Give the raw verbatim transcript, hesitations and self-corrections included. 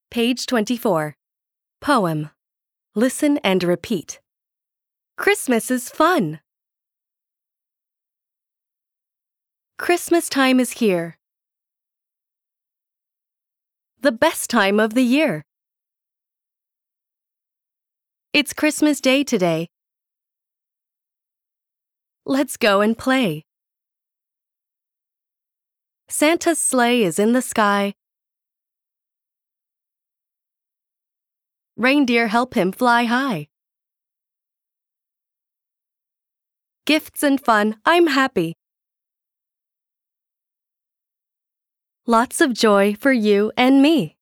Page twenty-four. Poem. Listen and repeat. Christmas is fun. Christmas time is here. The best time of the year. It's Christmas Day today. Let's go and play. Santa's sleigh is in the sky. Reindeer help him fly high. Gifts and fun, I'm happy. Lots of joy for you and me.